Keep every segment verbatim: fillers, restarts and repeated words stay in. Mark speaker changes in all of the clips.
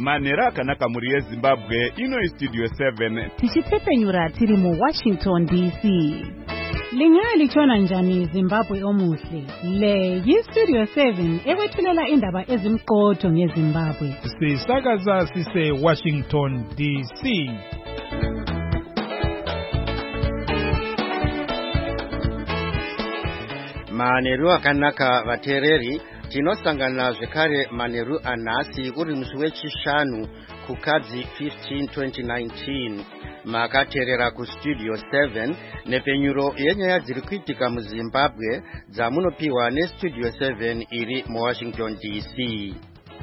Speaker 1: manhero akanaka muri yeZimbabwe. Ino Studio seven
Speaker 2: tichitepenyura tiri mu Washington D C. Lingalitshona njani Zimbabwe omuhle? Le yiStudio seven ekwethulela indaba ezimqotho ngeZimbabwe.
Speaker 3: Sisakaza sise Washington D C.
Speaker 4: Manheru akanaka vateereri, tinosangana zvekare manheru anhasi uri musi wechishanu kukadzi fifteen twenty nineteen. Makateerera kuStudio seven nepenyuro yenyaya dziri kuitika muZimbabwe dzamunopiwa neStudio seven iri muWashington D C.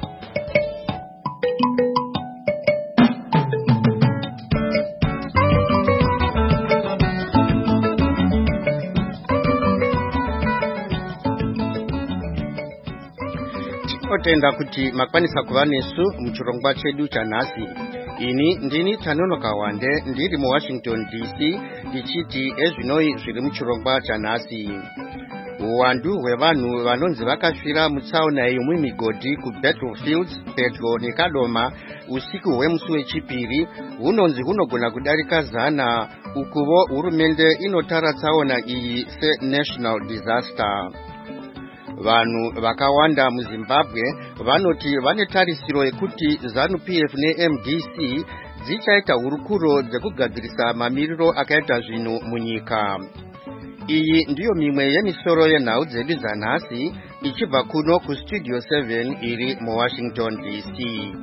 Speaker 4: Tenda kuti makwanisa kuva nesu muchirongwa chedu chanhasi. Ini ndini Tanonoka Wande ndiri mu Washington D C ndichiti ezvinoi zviri muchirongwa chanhasi. Uwandu hwevanhu vanonzi vakafira mutsaona yemumugodhi kuBattlefields pedyo neKadoma usiku hwemusi wechipiri hunonzi hunogona kudarika zana, ukuvo hurumende inotara tsaona iyi senational disaster. Vanhu vakawanda muZimbabwe vanoti vane tarisiro yekuti ZANU-P F neM D C dzichaita hurukuro dzekugadzirisa mamiriro akaita zvinhu munyika. Iyi ndiyo mimwe yemisoro yenhau dzedu dzanhasi ichibva kuno kuStudio seven iri muWashington D C.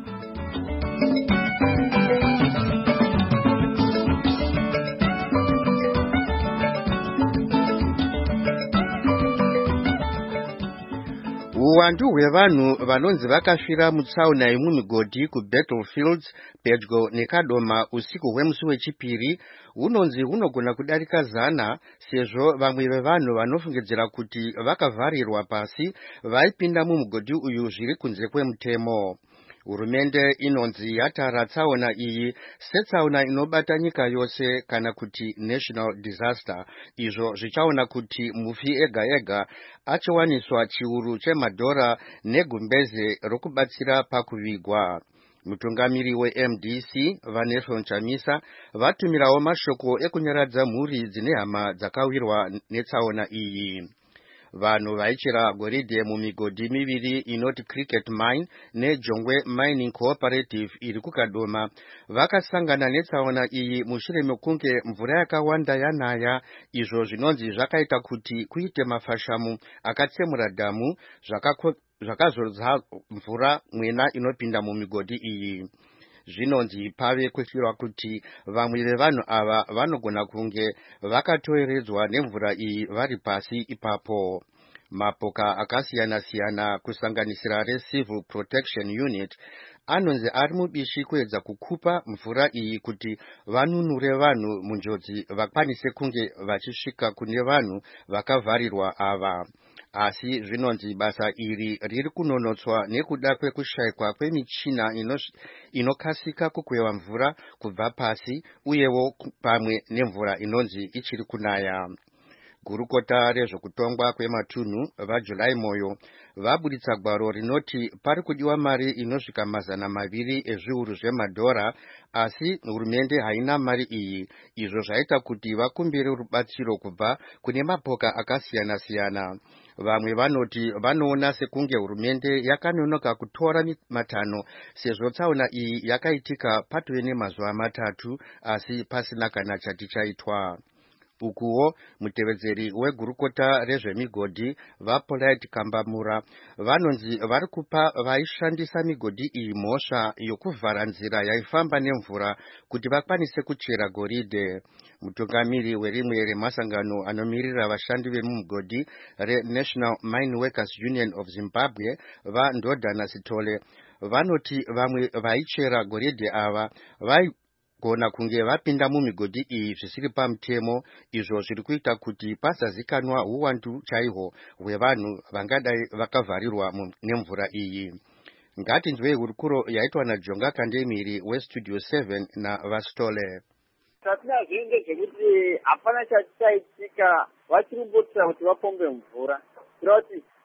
Speaker 4: Uwandu hwevanhu vanonzi vakafira mutsaona yemumugodhi kuBattlefields pedyo neKadoma usiku hwemusi wechipiri hunonzi hunogona kudarika zana, sezvo vamwe vevanhu vanofungidzira kuti vakavharirwa pasi vaipinda mumugodhi uyu zviri kunze kwemutemo. Hurumende inonzi yatara tsaona iyi setsaona inobata nyika yose kana kuti national disaster, izvo zvichaona kuti mufi ega ega achawaniswa chiuru chemadhora negumbeze rokubatsira pakuvigwa. Mutungamiri weM D C Vanessa Chamisa vatumirawo mashoko ekunyaradza mhuri dzine hama dzakawirwa netsaona iyi. Vanhu vaichera goridhe mumigodhi miviri inoti Cricket Mine neJongwe Mining Cooperative iri kuKadoma vakasangana netsaona iyi mushure mekunge mvura yakawanda yanaya, izvo zvinonzi zvakaita kuti kuite mafashamu akatsemura dhamu zvakazodza mvura mwena inopinda mumigodhi iyi. Zvinonzi pave kushirwa kuti vamwe vevanhu ava vanogona kunge vakatoeredzwa nemvura iyi vari pasi ipapo. Mapoka akasiyana siyana kusanganisira reCivil Protection Unit anonzi ari mubishi kuedza kukupa mvura iyi kuti vanunure vanhu munjodzi vakwanise kunge vachisvika kune vanhu vakavharirwa ava. Asi zvinonzi basa iri riri kunonotswa nekuda kwekushayikwa kwemichina inokasika kukweva mvura kubva pasi uyewo pamwe nemvura inonzi ichiri kunaya. Gurukota rezvekutongwa kwematunhu vaJuly Moyo vabuditsa gwaro rinoti pari kudiwa mari inosvika mazana maviri ezviuru zvemadhora, asi hurumende haina mari iyi, izvo zvaita kuti vakumbire rubatsiro kubva kune mapoka akasiyana siyana. Vamwe vanoti vanoona sekunge hurumende yakanonoka kutora matanho sezvo tsaona iyi yakaitika patove nemazuva matatu asi pasina kana chati chaitwa. Ukuwo mutevedzeri wegurukota rezvemigodhi vaPolite Kambamura vanonzi vari kupa vaishandisa migodhi iyi mhosva yokuvhara nzira yaifamba nemvura kuti vakwanise kuchera goridhe. Mutungamiri werimwe remasangano anomirira vashandi vemumugodhi reNational Mine Workers Union of Zimbabwe vaNdodana Sitole vanoti vamwe vaichera goridhe ava vai gona kunge vapinda mumigodhi iyi zvisiri pamutemo, izvo zviri kuita kuti pasazikanwa uwandu chaihwo hwevanhu vangadai vakavharirwa nemvura iyi. Ngatinzwei hurukuro yaitwa naJonga Kandemiri weStudio seven naVastole.
Speaker 5: Tatinazvo ndezvekuti hapana chati chaitika vachiri kumbotira kuti vapombe mvura. Kuti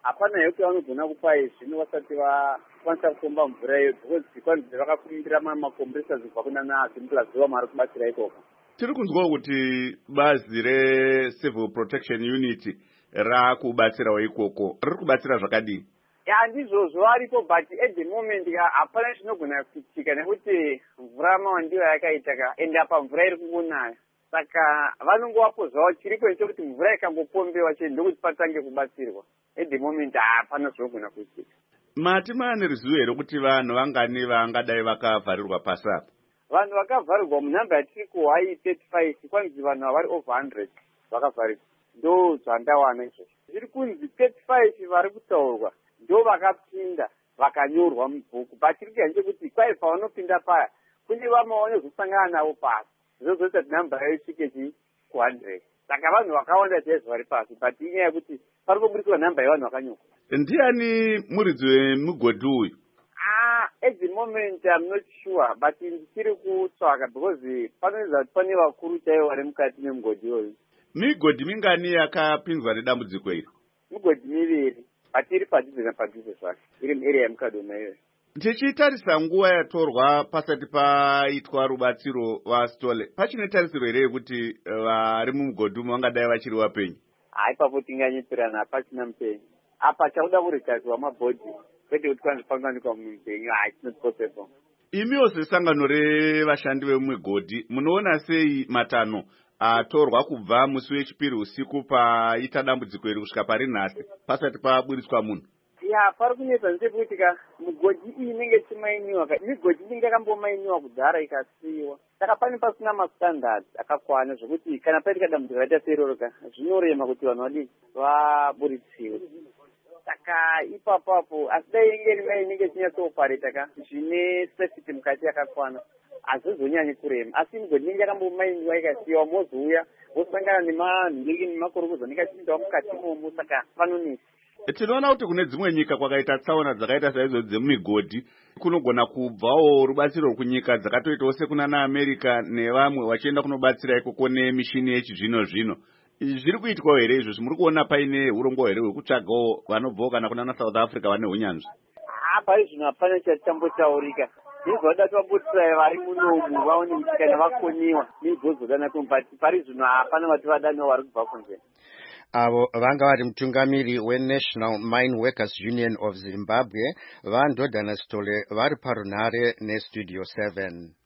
Speaker 5: hapana yokuti vanogona kupa zvino vasati vakwanisa kupomba mvura iyo because zvikwanise vakakumbira makompresa zibva kunana zimplaziwa mari kubatsira ikoko.
Speaker 1: Tiri kunzwa kuti bazi re-Civil Protection Unit rakubatsirawo ikoko riri kubatsira zvakadini?
Speaker 5: Handizvozvo varipo but at the moment hapana zvinogona kuitika nekuti mvura mawandiwa yakaita ka ende apa mvura iri kungonaya. Saka vanongovapo zvavo chiripo nechekuti mvura ikangopombewa chete ndokuti patange kubatsirwa. At the moment hapana zvinogona kuitika.
Speaker 1: Mati maane ruzivo here kuti vanhu vangani vangadai vakavharirwa pasi apa?
Speaker 5: Vanhu vakavharirwa munhamba yatiri kuhai thirty-five kwanzi vanhu vari over one hundred vakavharirwa. Ndo zvandawana izvozvo. Zviri kunzi thirty-five vari kutaurwa ndo vakapinda vakanyorwa mubhuku. Batiri kuyanje kuti kwai pavanopinda paya kune vamwe vanozosangana navo pasi. Zvozoita kuti namba yayo isvike chi ku one hundred. Saka vanhu vakawanda chaizvo vari pasi but inyaya yekuti pari kuburikwa namba yevanhu vakanyorwa.
Speaker 1: Ndiani muridzi wemugodhi uyu?
Speaker 5: Ah, at the moment I'm not sure but ndichiri kutsvaka because panoita kuti pane vakuru chaivo vari mukati memugodhi uyu.
Speaker 1: Migodhi mingani yakapinzwa nedambudziko iri?
Speaker 5: Migodhi miviri but iri padhuze napadhuze zvake iri muarea yemukadoma iyoyo.
Speaker 1: Tichitarisa nguva yatorwa pasati paitwa rubatsiro vaStole, pachine tarisiro here yekuti vari mumugodhi umu vangadai vachiri vapenyu?
Speaker 5: Haipapo tinganyepirana hapachina mupenyu. Apa chakuda kurekazwa mabhodhi kwete kuti kwanzi pangawanikwa mupenyu, it's not possible.
Speaker 1: Imiwo sesangano revashandi vemumigodhi munoona sei matanho atorwa kubva musi wechipiri usiku paita dambudziko iri kusvika pari nhasi pasati paburitswa munhu?
Speaker 5: Ya, pari kunetsa ndechekuti ka migodhi iyi inenge ichimainiwa ka migodhi inenge yakambomainiwa kudhara ikasiyiwa. Saka pane pasina mastandards akakwana zvokuti kana paitika dambudziko raita seiroro ka zvinorema kuti vanhu vadii vaburitsiwe. Saka ipapapo asi dai inge rimwe inenge ichinyatsopareta ka zvine safety mukati yakakwana hazvizonyanyi kurema. Asi migodhi inenge yakambomainiwa ikasiyiwa mozouya vosangana nemanhingiriki nemakorokodzo anenge achipindawo mukati imomo. Saka panonesa.
Speaker 1: Tinoona kuti kune dzimwe nyika kwakaita tsaona dzakaita saizodzi dzemumigodhi kunogona kubvawo rubatsiro rwekunyika dzakatoitawo sekunana America nevamwe vachienda kunobatsira ikoko nemishini yechizvino zvino. Zviri kuitwawo here izvo? Muri kuona paine urongwa here hwekutsvagawo vanobvawo kana kunana South Africa vane hunyanzvi?
Speaker 5: Ah, pari zvino hapana chatambotaurika. Ndizvoda twabutsira vari munomu vaone kuti kana vakoniwa nibvozodana kumbati pari zvino hapana vati vadano vari kubva kunze.
Speaker 4: Avo vanga vari mutungamiri weNational Mine Workers Union of Zimbabwe vaNdodana Stole vari parunhare neStudio seven.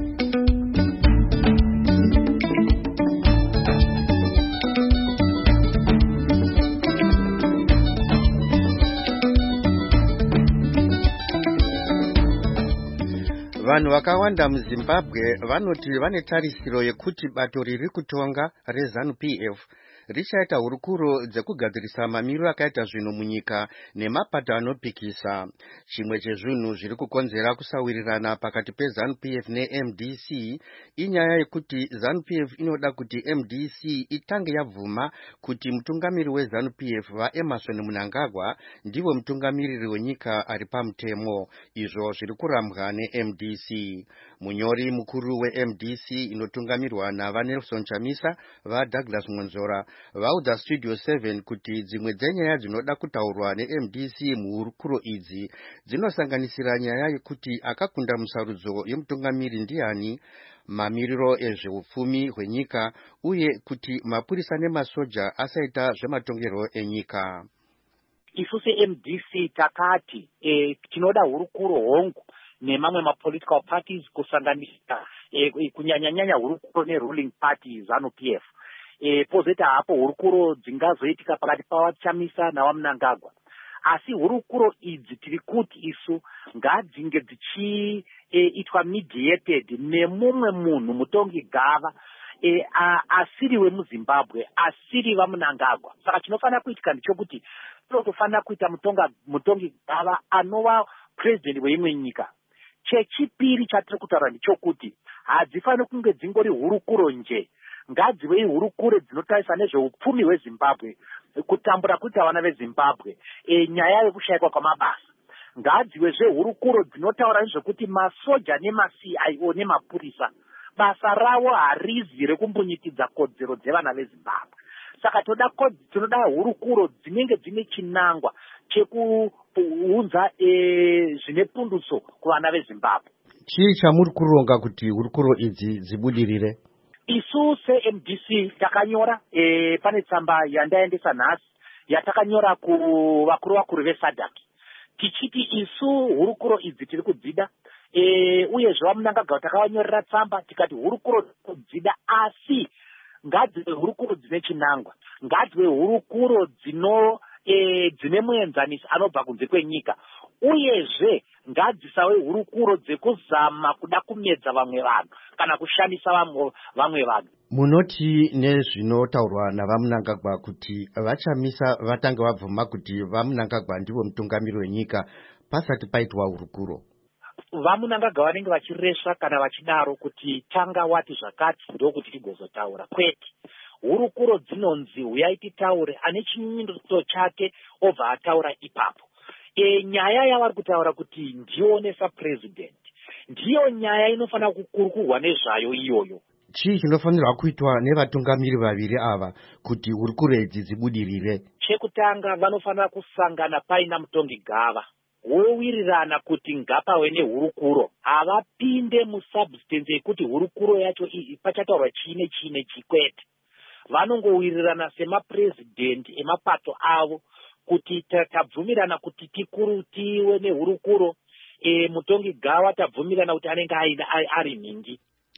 Speaker 4: Vanhu vakawanda muZimbabwe vanoti vane tarisiro yekuti bato riri kutonga reZANU P F richaita hurukuro dzekugadzirisa mamiriro akaita zvinhu munyika nemapato anopikisa. Chimwe chezvinhu zviri kukonzera kusawirirana pakati peZANU P F neM D C inyaya yekuti ZANU P F inoda kuti M D C itange yabvuma kuti mutungamiri weZANU P F vaEmerson Mnangagwa ndivo mutungamiriri wenyika ari pamutemo. Izvo zviri kurambwa neM D C. Munyori mukuru weM D C inotungamirwa navaNelson Chamisa vaDouglas Monzora vaudza Studio seven kuti dzimwe dzenyaya dzinoda kutaurwa neM D C muhurukuro idzi dzinosanganisira nyaya yekuti akakunda musarudzo yemutungamiri ndiani, mamiriro ezveupfumi hwenyika uye kuti mapurisa nemasoja asaita zvematongerwo enyika.
Speaker 6: Isu seM D C takati e, tinoda hurukuro hongu nemamwe mapolitical parties kusanganisira e, kunyanyanyanya hurukuro neruling party ZANU P F. E, pozeta hapo hurukuro dzingazoitika pakati pavaChamisa navaMnangagwa. Asi hurukuro idzi tiri kuti isu ngadzinge dzichiitwa e, mediated nemumwe munhu mutongi gava e, asiri wemuZimbabwe, asiri vaMnangagwa. Saka chinofanira kuitika ndichokuti totofanira kuita mutonga mutongi gava anova president weimwe nyika. Chechipiri chatiri kutaura ndichokuti hadzifaniri kunge dzingori hurukuro nje, ngadzive hurukuro dzinotarisa nezveupfumi hweZimbabwe, kutambura kuita vana veZimbabwe, e, nyaya yekushayikwa kwamabasa. Ngadzive zvehurukuro dzinotaura nezvekuti masoja nemaC I O nemapurisa basa ravo harizi rekumbunyikidza kodzero dzevana veZimbabwe. saka toda tinoda hurukuro dzinenge dzine chinangwa chekuunza e, zvine pundutso kuvana vezimbabwe.
Speaker 4: Chii chamuri kuronga kuti hurukuro idzi dzibudirire?
Speaker 6: Isu se-M D C takanyora e, pane tsamba yandaendesa nhasi yatakanyora kuvakuru vakuru vesadhak tichiti isu hurukuro idzi tiri kudzida e, uyezve vamunangagwa takavanyorera tsamba tikati hurukuro kudzida, asi ngadzive hurukuro dzine chinangwa, ngadzive hurukuro dzino e, dzine muenzanisi anobva kunze kwenyika, uyezve ngadzisave hurukuro dzekuzama kuda kumedza vamwe vanhu kana kushamisa vamwe vanhu.
Speaker 4: Munoti nezvinotaurwa navamunangagwa kuti vachamisa vatange vabvuma kuti vamunangagwa ndivo mutungamiri wenyika pasati paitwa hurukuro?
Speaker 6: Vamunangagwa vanenge vachiresva kana vachidaro kuti tanga wati zvakati ndokuti tigozotaura, kwete. Hurukuro dzinonzi uyai titaure, ane chinyinyiso chake obva ataura ipapo. E, nyaya yavari kutaura kuti ndionesa president ndiyo nyaya inofanira kukurukurwa nezvayo iyoyo.
Speaker 4: Chii chinofanirwa kuitwa nevatungamiri vaviri ava kuti hurukuro idzi dzibudirire?
Speaker 6: Chekutanga vanofanira kusangana paina mutongi gava vowirirana kuti ngapave nehurukuro, havapinde musubstance yekuti hurukuro yacho pachataurwa chine chine chikwete. Vanongowirirana semapresidenti emapato avo kuti tabvumirana kuti tikuru tive nehurukuro, e, mutongi gava tabvumirana kuti anenge ari mingi.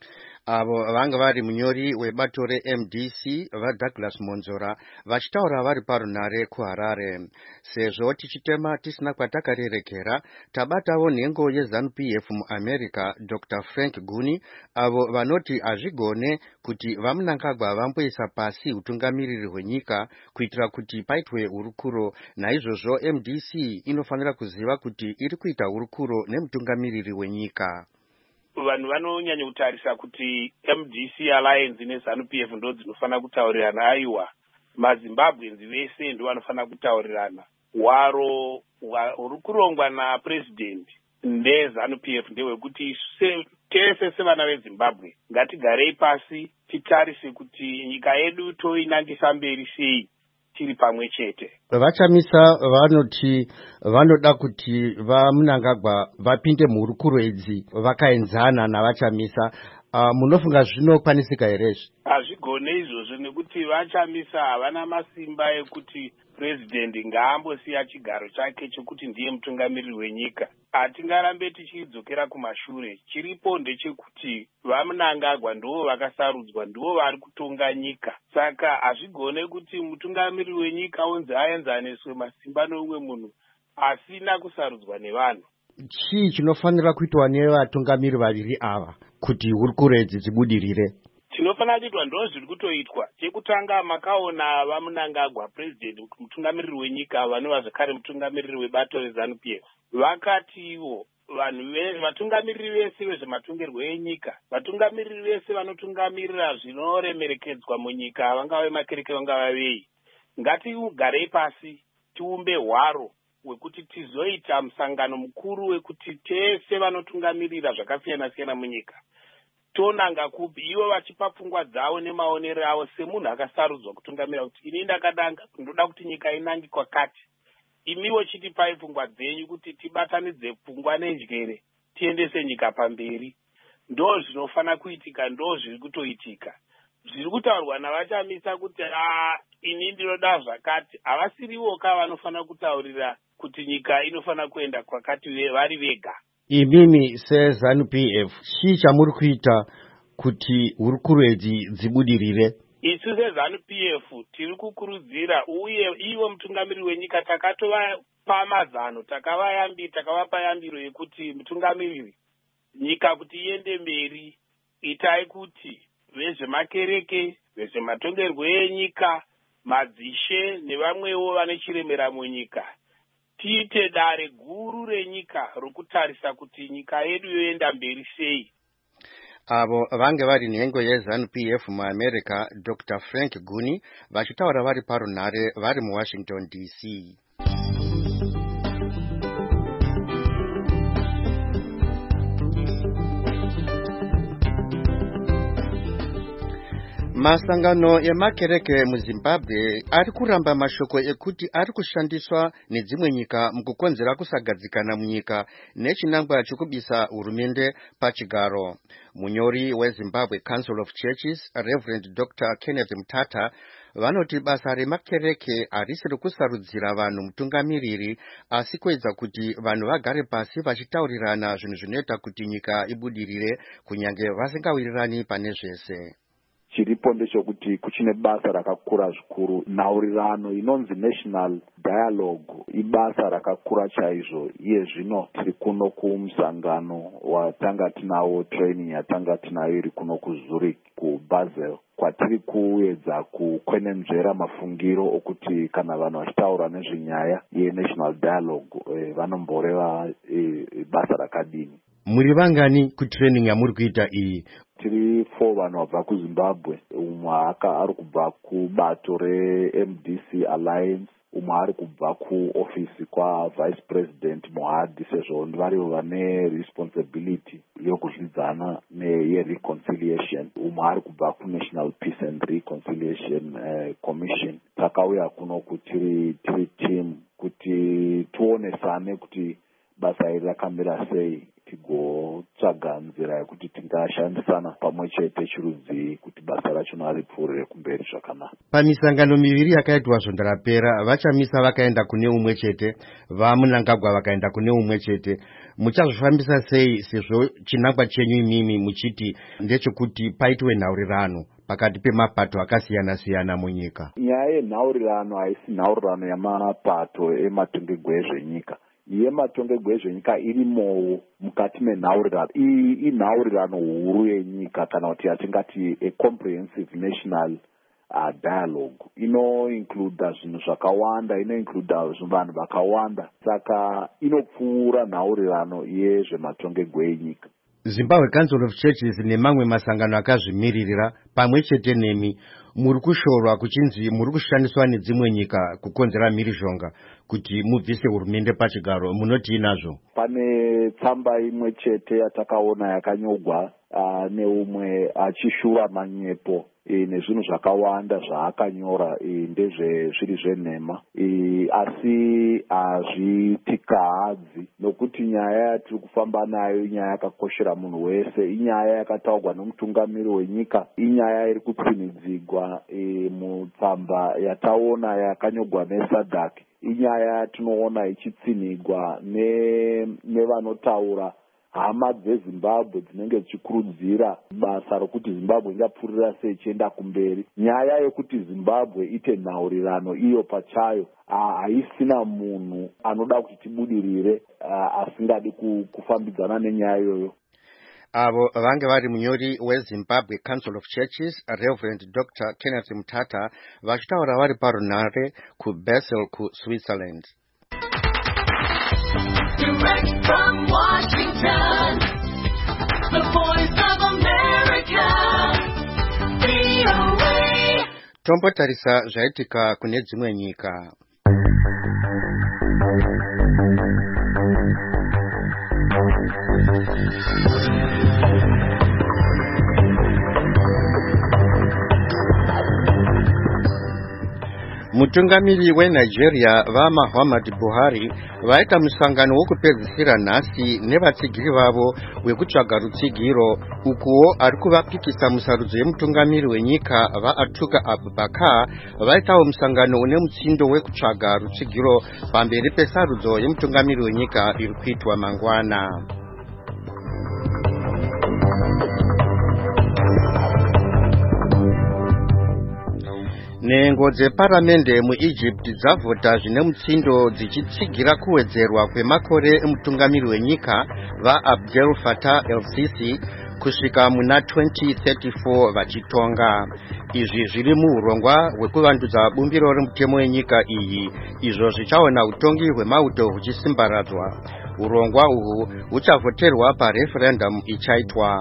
Speaker 4: Avo vanga vari munyori webato re-M D C vaDouglas Monzora vachitaura vari parunare kuHarare. Sezvo tichitema tisina kwatakarerekera, tabatawo nhengo yeZANU-P F muAmerica Doctor Frank Guni, avo vanoti hazvigone kuti vamunangagwa vamboisa pasi utungamiriri hwenyika kuitira kuti paitwe hurukuro. Naizvozvo M D C inofanira kuziva kuti iri kuita hurukuro nemutungamiriri wenyika.
Speaker 7: Vanhu vanonyanya kutarisa kuti M D C Alliance neZANU-P F ndo dzinofanira kutaurirana. Aiwa, maZimbabwenzi vese ndo vanofanira kutaurirana. Hwaro huri kurongwa napresident neZANU-P F ndewekuti tese sevana veZimbabwe ngatigarei pasi titarise kuti nyika yedu toinangisa mberi sei tiri pamwe chete.
Speaker 4: Vachamisa vanoti vanoda kuti vamunangagwa vapinde muhurukuro idzi vakaenzana navachamisa. Uh, munofunga zvinokwanisika here?
Speaker 7: Hazvigone izvozvo nekuti vachamisa havana masimba ekuti president ngaambosiya chigaro chake chekuti ndiye mutungamiriri wenyika. Hatingarambe tichidzokera kumashure. Chiripo ndechekuti vamunangagwa ndivo vakasarudzwa, ndivo vari kutonga nyika. Saka hazvigone kuti mutungamiriri wenyika unzi aenzaniswe masimba neumwe munhu asina kusarudzwa nevanhu.
Speaker 4: Chii chinofanira kuitwa nevatungamiri vaviri ava kuti hurukuro idzi dzibudirire?
Speaker 7: Chinofanira kuitwa ndo zviri kutoitwa. Chekutanga makaona vamunangagwa president mutungamiriri wenyika vanova zvakare mutungamiriri webato reZANU-P F vakati ivo vanhu vatungamiriri vese vezvematongerwo enyika, vatungamiriri vese vanotungamirira zvinoremerekedzwa munyika, vangave makereke vangava vei, ngatigarei pasi tiumbe hwaro wekuti tizoita musangano mukuru wekuti tese vanotungamirira zvakasiyana siyana munyika tonanga kupi, ivo vachipa pfungwa dzavo nemaonero avo semunhu akasarudzwa kutungamirira kuti ini ndakadanga ndoda kuti nyika inange kwakati, imiwo chitipai pfungwa dzenyu kuti tibatanidze pfungwa nenjere tiendese nyika pamberi. Ndo zvinofana kuitika, ndo zviri kutoitika. Zviri kutaurwa navachamisa kuti ah ini ndinoda zvakati, havasirivoka vanofana kutaurira kuti nyika inofana kuenda kwakati vari vega.
Speaker 4: Imimi seZANU-P F chii chamuri kuita kuti hurukuro idzi dzibudirire?
Speaker 7: Isu seZANU-P F tiri kukurudzira, uye ivo mutungamiriri wenyika takatova mazano, takavayambi takavapa yambiro yekuti mutungamiriri nyika kuti iende mberi, itai kuti vezvemakereke, vezvematongerwo enyika, madzishe nevamwewo vane chiremera munyika tiite dare guru renyika rokutarisa kuti nyika yedu yoenda mberi sei.
Speaker 4: Avo vange vari nhengo yeZANU-P F muAmerica Doctor Frank Guni vachitaura vari parunare vari muWashington D C. Masangano emakereke mu Zimbabwe ari kuramba mashoko ekuti ari kushandiswa nedzimwe nyika mukukonzera kusagadzikana munyika nechinangwa chokubisa hurumende pachigaro. Munyori weZimbabwe Council of Churches, Reverend Doctor Kenneth Mutata, vanoti basa remakereke harisiri kusarudzira vanhu mutungamiriri asi kuedza kuti vanhu vagare pasi vachitaurirana zvinhu zvinoita kuti nyika ibudirire kunyange vasingawirirani pane zvese.
Speaker 8: Chiripo ndechekuti kuchine basa rakakura zvikuru. Nhaurirano inonzi national dialogue ibasa rakakura chaizvo. Iye zvino tiri kuno kumusangano watanga tinawo training yatanga tinayo iri kuno kuZurich kuBasel, kwatiri kuedza kukwenenzvera mafungiro okuti kana vanhu vachitaura nezvenyaya yenational dialogue eh, vanomboreva eh, basa rakadini.
Speaker 4: Muri vangani kutraining yamuri kuita iyi?
Speaker 8: Tiri four vanhu vabva kuZimbabwe, umwe ari kubva kubato reM D C Alliance, umwe ari kubva kuofisi kwaVice President Mohadi, sezvo varivo vane responsibility yokuzvidzana neyereconciliation. Umwe ari kubva kuNational Peace and Reconciliation uh, Commission. Takauya kuno kuti tiri team kuti tuonesane kuti basa iri rakamira sei, tigotsvaga nzira yekuti tingashandisana pamwe chete chirudzi kuti basa racho ripfuurire kumberi zvakanaka.
Speaker 4: Pamisangano miviri yakaitwa zvondarapera, vachamisa vakaenda kune umwe chete, vaMunangagwa vakaenda kune umwe chete. Muchazvifambisa sei sezvo chinangwa chenyu imimi muchiti ndechekuti paitwe nhaurirano pakati pemapato akasiyana siyana munyika?
Speaker 8: Nyaya yenhaurirano haisi nhaurirano yamapato ematongegwe ezvenyika. Yematongegwe ezvenyika irimowo mukati menhaurirano. Iyi inhaurirano huru yenyika, kana kuti yatingati a comprehensive national uh, dialogue. Ino include zvinhu zvakawanda, ino include vanhu vakawanda, saka inopfuura nhaurirano yezvematongegwe enyika.
Speaker 4: Zimbabwe Council of Churches nemamwe masangano akazvimiririra pamwe chete nemi muri kushorwa kuchinzi muri kushandiswa nedzimwe nyika kukonzera mhirizhonga kuti mubvise hurumende pachigaro. Munoti inazvo?
Speaker 8: Pane tsamba imwe chete yatakaona yakanyogwa uh, neumwe achishura manyepo e, nezvinhu zvakawanda zvaakanyora e, ndezve zviri zvenhema e, asi hazvitikahadzi nokuti nyaya yatiri kufamba nayo inyaya yakakoshera munhu wese, inyaya yakataurwa nomutungamiri wenyika, inyaya iri kutsinidzigwa e, mutsamba yataona yakanyogwa neSADC, inyaya yatinoona ichitsinigwa nevanotaura hama dzeZimbabwe dzinenge dzichikurudzira basa rokuti Zimbabwe ingapfuurira sei ichienda kumberi. Nyaya yekuti Zimbabwe ite nhaurirano iyo pachayo haisina munhu anoda kuti tibudirire asingadi kufambidzana nenyaya iyoyo.
Speaker 4: Avo vange vari munyori weZimbabwe Council of Churches, Reverend Doctor Kenneth Mutata, vachitaura vari parunare kuBasel kuSwitzerland.
Speaker 9: Direct from Washington, the voice of America, V O A.
Speaker 4: Tombotarisa zvaitika kune dzimwe nyika. Mutungamiri weNigeria vaMuhammadu Buhari vaita musangano wokupedzisira nhasi nevatsigiri vavo wekutsvaga rutsigiro, ukuwo ari kuvapikisa musarudzo yemutungamiri wenyika vaAtuka Abubakar vaitawo musangano une mutsindo wekutsvaga rutsigiro pamberi pesarudzo yemutungamiri wenyika iri kuitwa mangwana. Nengo dzeparamende muEgypt dzavhota zvine mutsindo dzichitsigira kuwedzerwa kwemakore emutungamiri wenyika vaAbdel Fattah el-Sisi kusvika muna twenty thirty-four vachitonga. Izvi zviri muurongwa hwekuvandudza bumbiro remutemo wenyika iyi, izvo zvichaona utongi hwemauto huchisimbaradzwa. Urongwa uhu huchavhoterwa pareferendum ichaitwa.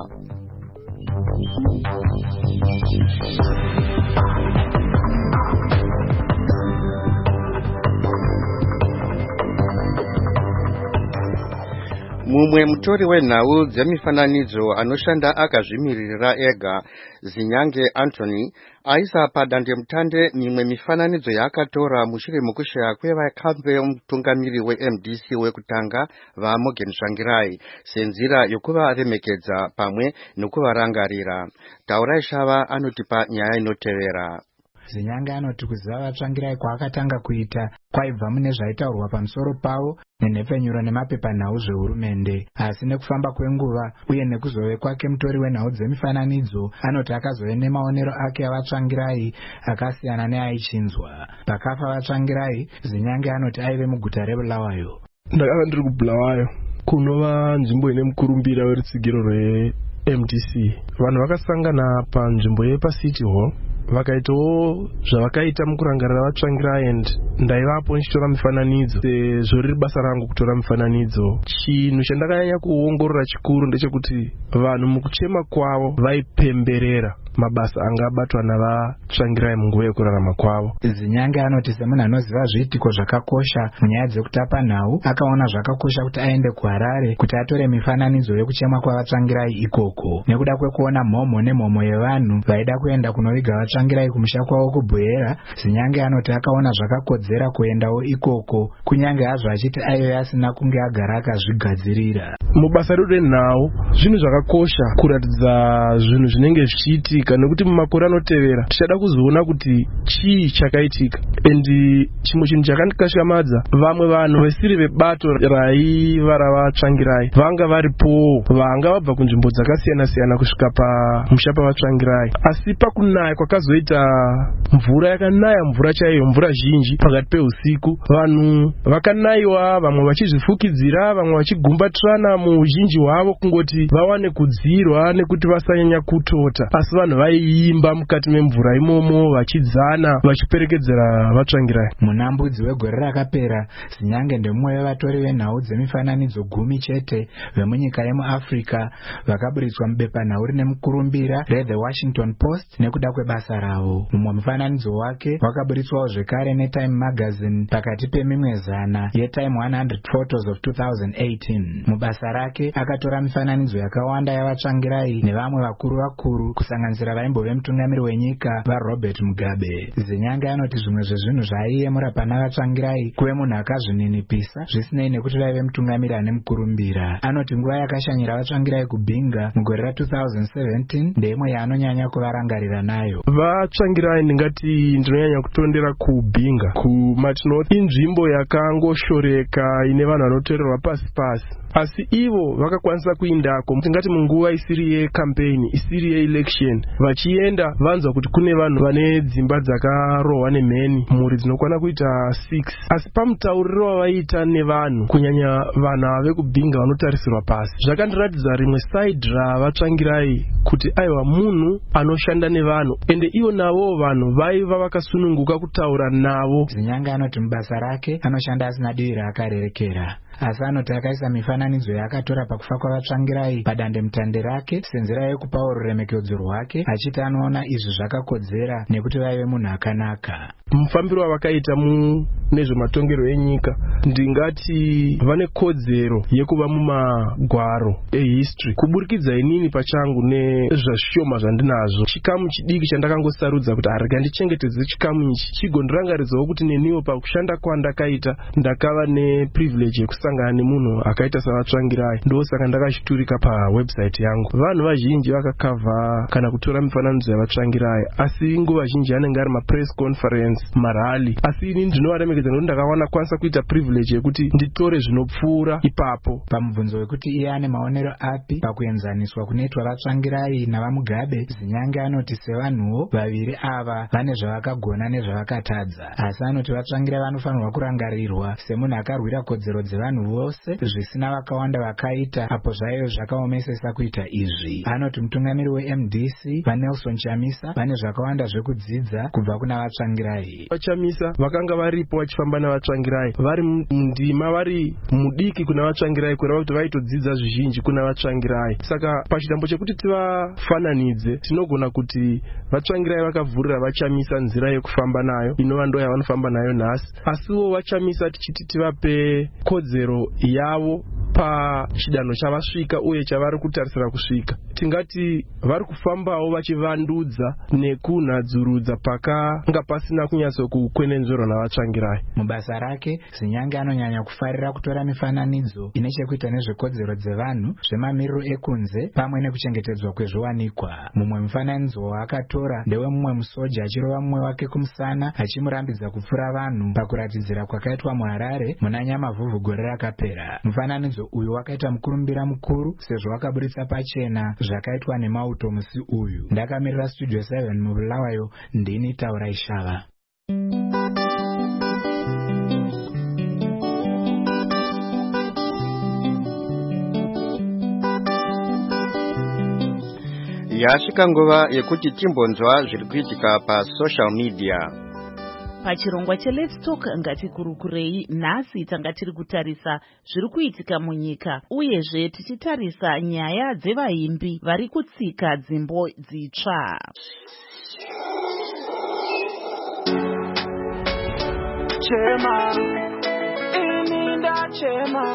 Speaker 4: mumwe mutori wenhau dzemifananidzo anoshanda akazvimiririra ega Zinyange Anthony aisa padandemutande mimwe mifananidzo yaakatora mushure mokushaya kwevakambe mutungamiri we-M D C wekutanga vaMorgan Tsvangirai senzira yokuvaremekedza pamwe nokuvarangarira. Taurai Shava anotipa nyaya inotevera.
Speaker 10: Zinyange anoti kuziva vatsvangirai kwaakatanga kuita kwaibva mune zvaitaurwa pamusoro pavo nenhepfenyuro nemapepanhau zvehurumende, asi nekufamba kwenguva uye nekuzove kwake mutori wenhau dzemifananidzo anoti akazove nemaonero ake avatsvangirai akasiyana neaichinzwa. Pakafa vatsvangirai, Zinyange anoti aive muguta reBulawayo.
Speaker 11: Ndakanga ndiri kuBulawayo kunova nzvimbo ine mukurumbira werutsigiro rwe-M D C. Vanhu vakasangana panzvimbo yepaCity Hall vakaitawo zvavakaita mukurangarira vatsvangirai, and ndaivapo ndichitora mifananidzo sezvo riri basa rangu kutora mifananidzo. Chinhu chandakanyanya kuongorora chikuru ndechekuti vanhu mukuchema kwavo vaipemberera mabasa anga abatwa navatsvangirai munguva yekurarama kwavo.
Speaker 10: Zinyange anoti semunhu anoziva zviitiko zvakakosha munyaya dzekutapa nhau akaona zvakakosha kuti aende kuHarare kuti atore mifananidzo yekuchema kwavatsvangirai ikoko. Nekuda kwekuona mhomho nemhomho yevanhu vaida kuenda kunoviga vatsvangirai kumusha kwavo kubwera, Zinyange anoti akaona zvakakodzera kuendawo ikoko kunyange hazvo achiti aive asina kunge agara akazvigadzirira.
Speaker 11: Mubasa redu renhau zvinhu zvakakosha kuratidza zvinhu zvinenge zvichiitika, nekuti mumakore anotevera tichada kuzoona kuti chii chakaitika. Endi chimwe chinhu chakandikashamadza, vamwe vanhu vesiri vebato raiva ravatsvangirai vanga varipo, vanga vabva kunzvimbo dzakasiyana siyana kusvika pamusha pavatsvangirai, asi pakunaya kwakazoita mvura yakanaya, mvura chaiyo, mvura zhinji pakati peusiku, vanhu vakanaiwa, vamwe vachizvifukidzira, vamwe vachigumbatirana muuzhinji hwavo kungoti vawane kudzirwa nekuti vasanyanya kutota, asi vanhu vaiimba mukati memvura imomo vachidzana vachiperekedzera vatsvangirai.
Speaker 10: Munambudzi wegore rakapera, Zinyange ndemumwe wevatori venhau dzemifananidzo gumi chete vemunyika yemuAfrica vakaburitswa mubepanhau rine mukurumbira reThe Washington Post nekuda kwebasa ravo. Mumwe mufananidzo wake wakaburitswawo zvekare neTime Magazine pakati pemimwe zana yeTime one hundred Photos of two thousand eighteen. Mubasa rake akatora mifananidzo yakawanda yavatsvangirai nevamwe vakuru vakuru kusanganisira vaimbove mutungamiri wenyika vaRobert Mugabe. Zinyange anoti zvimwe zvezvinhu zvaiemura pana vatsvangirai kuve munhu akazvininipisa zvisinei nekuti vaive mutungamiri ane mukurumbira. Anoti nguva yakashanyira vatsvangirai kubhinga mugore ra two thousand seventeen ndeimwe yaanonyanya kuvarangarira nayo.
Speaker 11: Vatsvangirai ndingati ndinonyanya kutondera kubhinga kuMartin. Inzvimbo yakangoshoreka ine vanhu vanotorerwa pasi pasi, asi ivo vakakwanisa kuindako tingati munguva isiri yekampeni, isiri yeelection, vachienda vanzwa kuti kune vanhu vane dzimba dzakarohwa nemheni, mhuri dzinokwana kuita six, asi pamutauriro wavaita nevanhu, kunyanya vanhu vekubhinga vanotarisirwa pasi, zvakandiratidza rimwe side ravatsvangirai kuti aiwa munhu anoshanda nevanhu, ende ivo navo vanhu vaiva vakasununguka kutaura navo.
Speaker 10: Zinyange anoti mubasa rake anoshanda asina divi raakarerekera, asi anoti akaisa mifananidzo yaakatora pakufa kwavatsvangirai padandemutande rake senzira yekupawo ruremekedzo rwake, achiti anoona izvi zvakakodzera nekuti vaive munhu akanaka.
Speaker 11: Mufambiro wavakaita nezvematongero enyika ndingati vane kodzero yekuva mumagwaro ehistory. Kuburikidza inini pachangu nezvashoma zvandinazvo, chikamu chidiki chandakangosarudza kuti arega ndichengetedze chikamu ichi chigondirangaridzawo kuti neniwo pakushanda kwandakaita ndakava neprivilege yekusangana nemunhu akaita savatsvangirai, ndosaka ndakachiturika pawebsite yangu. Vanhu vazhinji vakakavha kana kutora mifananidzo yavatsvangirai, asi nguva zhinji anenge ari mapress conference, marali, asi ini ndinovaremekedza nekuti ndakawana kwanisa kuita privilege yekuti nditore zvinopfuura ipapo.
Speaker 10: Pamubvunzo wekuti iye ane maonero api pakuenzaniswa kunoitwa vatsvangirai navaMugabe, Zinyange anoti sevanhuwo vaviri ava vane zvavakagona nezvavakatadza, asi anoti vatsvangirai vanofanirwa kurangarirwa semunhu akarwira kodzero dzevanhu vose zvisina vakawanda vakaita apo zvaive zvakaomesesa kuita izvi. Anoti mutungamiri weM D C vaNelson Chamisa vane zvakawanda zvekudzidza kubva kuna vatsvangirai.
Speaker 11: Vachamisa vakanga varipo vachifamba navatsvangirai, vari mundima, vari mudiki kuna vatsvangirai, kureva kuti vaitodzidza zvizhinji kuna vatsvangirai. Saka pachitambo chekuti tivafananidze, tinogona kuti vatsvangirai vakavhurira Vachamisa nzira yekufamba nayo inova ndo yavanofamba nayo nhasi, asiwo Vachamisa tichiti tivape kodzero yavo pachidanho chavasvika uye chavari kutarisira kusvika. Tingati vari kufambawo vachivandudza nekunhadzurudza pakanga pasina kunyatsokukwenenzverwa navatsvangirai.
Speaker 10: Mubasa rake Zinyange anonyanya kufarira kutora mifananidzo ine chekuita nezvekodzero dzevanhu, zvemamiriro ekunze pamwe nekuchengetedzwa kwezviwanikwa. Mumwe mufananidzo waakatora ndewe mumwe musoja achirova mumwe wake kumusana achimurambidza kupfura vanhu pakuratidzira kwakaitwa muHarare muna Nyamavhuvhu gore rakapera. Mufananidzo uyu wakaita mukurumbira mukuru sezvo wakaburitsa pachena zvakaitwa nemauto musi uyu. Ndakamirira Studio seven mubulawayo, ndini Taurai Shava.
Speaker 4: Yasvika nguva yekuti timbonzwa zviri kuitika pa social media.
Speaker 12: Pachirongwa che Let's Talk ngatikurukurei, nhasi tanga tiri kutarisa zviri kuitika munyika uyezve tichitarisa nyaya dzevaimbi vari kutsika dzimbo dzitsva.
Speaker 9: Chema, ininda chema,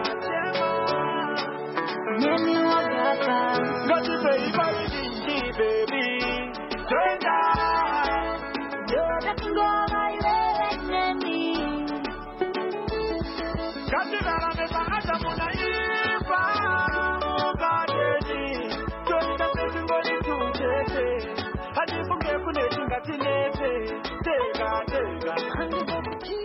Speaker 9: mimi wagata, gati baby baby baby, tenda, yoda ngoma ile neni, gati nana meba hata muna ipa, gadeni, tenda sisi ngoni tutete, hadi bunge kune tingati nete, tega tega.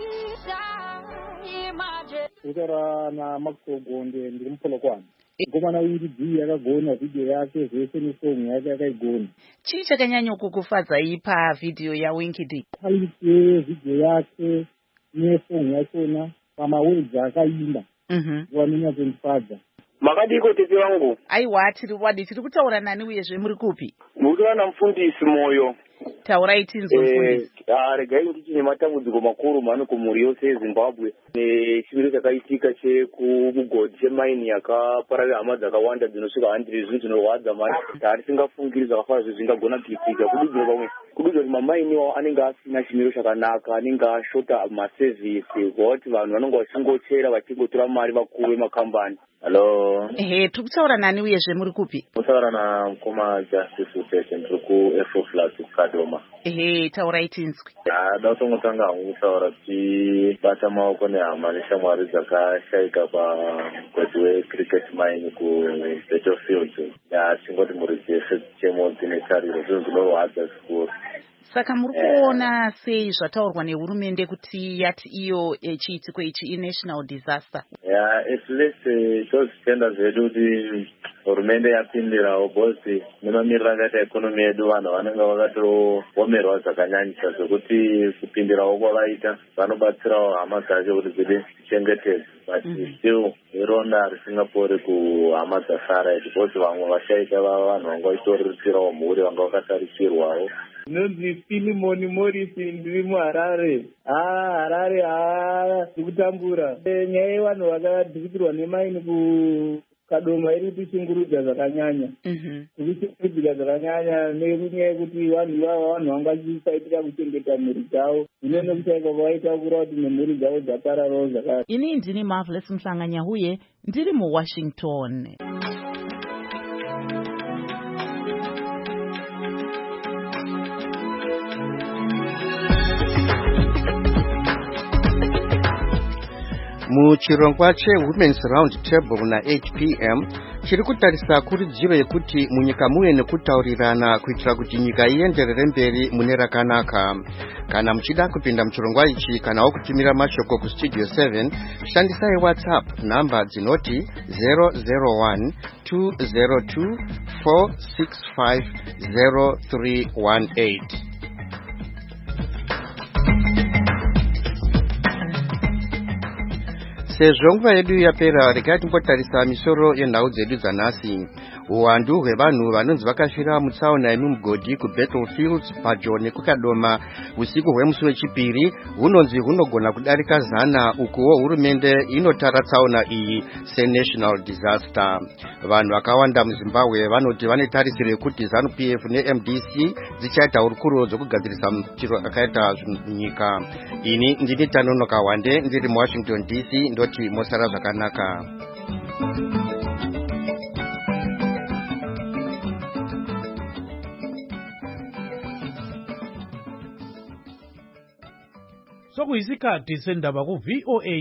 Speaker 13: Kutara na makogonde ndiri mupolokwana. Ngoma wiri dzi yakagona video yake zvese nesong yake yakaigona.
Speaker 12: Chii chakanyanya kukufadza ipa video ya Winky D?
Speaker 13: Aite video yake nesong yakona pamawedzi akaimba. Mhm. Wanonyatondifadza.
Speaker 14: Makadiko tete wangu.
Speaker 12: Aiwa tiri wadi tiri kutaura nani uyezve muri kupi?
Speaker 14: Muri na mfundisi Moyo.
Speaker 12: Taurai tinzo mfundisi.
Speaker 14: Eh, regai ndichi nematambudziko makuru mano kumuri yose yeZimbabwe. Nechimiro chakaitika chekumugodhi chemaini yakapararira hama dzakawanda dzinosvika hundred zvinorwadza mari. Tarisingafungiri zvakafana zvingagona kuitika. Kududzira pamwe kududzira kuti mamaini iwawo anenge asina chimiro chakanaka, anenge ashota masevhisi, kuti vanhu vanenge vachingochera vachingotora mari vakuru vemakambani.
Speaker 12: Hello. Ehe, tiri kutaura nani uyezve muri kupi?
Speaker 14: Kutaura na mukoma Justice Station tiri ku F Flat Kadoma.
Speaker 12: Ehe, taurai tinzwi.
Speaker 14: Ah, ndotongotanga hangu kutaura kuti bata maoko nehama neshamwari dzakashaika pamugwedhi wecricket mine ku Battlefield. Ya chingoti muri dzese chemo dzine tariro zvinhu zvinorwadza zvikuru.
Speaker 12: Saka muri kuona sei zvataurwa nehurumende kuti yati iyo chiitiko ichi i-national disaster?
Speaker 14: Ya, at least tozvitenda zvedu kuti hurumende yapindirawo bosi nemamiriro akaita ekonomi yedu vanhu vanenge vakatoomerwa zvakanyanyisa zvokuti kupindirawo kwavaita vanobatsirawo hama dzacho kuti dzide dzichengetedze but still ironda risingapori kuhama dzasara iti bosi vamwe vashaika vava vanhu vanga vachitoriritirawo mhuri vanga vakatarisirwawo.
Speaker 13: Nonzi Filimoni Morisi ndiri muHarare. Ah, Harare ah ndikutambura. Nyaya yevanhu vakadhikirwa nemaini kuKadoma iri kuchingurudza zvakanyanya. Mhm. Kuchingurudza zvakanyanya nenyaya yekuti vanhu ivavo vanhu vanga vachisaitika kuchengeta mhuri dzavo. Zvino nekuchaika kwavaita kura kuti nemhuri dzavo dzapararawo zvakare.
Speaker 12: Ini ndini Marvelous Mhlanganya huye ndiri muWashington.
Speaker 4: Muchirongwa che-Women's Round Table na eight p m chiri kutarisa kuridziro yekuti munyika muve nekutaurirana kuitira kuti nyika ienderere mberi mune rakanaka. Kana muchida kupinda muchirongwa ichi kanawo kutumira mashoko kuStudio seven, shandisai WhatsApp namba dzinoti zero zero one two zero two four six five zero three one eight. Sezvo nguva yedu yapera, regai timbotarisa misoro yenhau dzedu dzanhasi. Uwandu hwevanhu vanonzi vakafira mutsaona yemumugodhi kuBattlefields padyo nekuKadoma usiku hwemusi wechipiri hunonzi hunogona kudarika zana, ukuwo hurumende inotara tsaona iyi senational disaster. Vanhu vakawanda muZimbabwe vanoti vanetarisiro yekuti ZANU P F neM D C dzichaita hurukuro dzokugadzirisa machiro akaita nyika. Ini ndini Tanonoka Wande ndiri muWashington D C ndoti mosara zvakanaka.
Speaker 3: Sokuyisikhathi sendaba ku V O A